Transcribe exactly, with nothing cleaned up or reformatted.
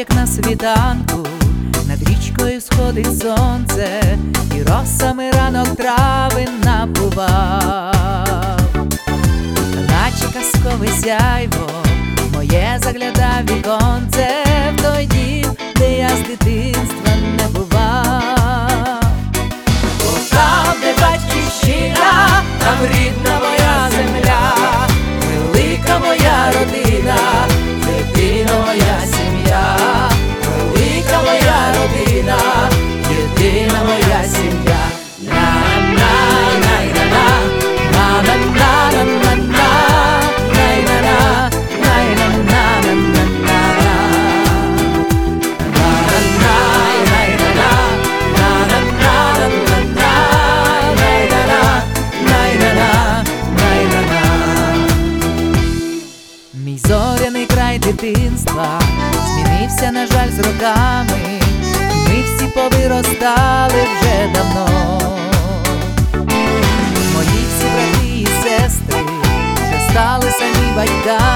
як на світанку, над річкою сходить сонце, і росами ранок трави напував. Наче казкове сяйво моє загляда віконце в той дім, де я з дитинства не бував. Бо там, де батьківщина, там рідна моя земля, велика моя родина, єдина моя сім'я, велика моя родина, єдина моя сім'я. Мій зоряний край дитинства змінився, на жаль, з роками, ми всі повиростали вже давно. Мої всі брати і сестри вже стали самі батьками.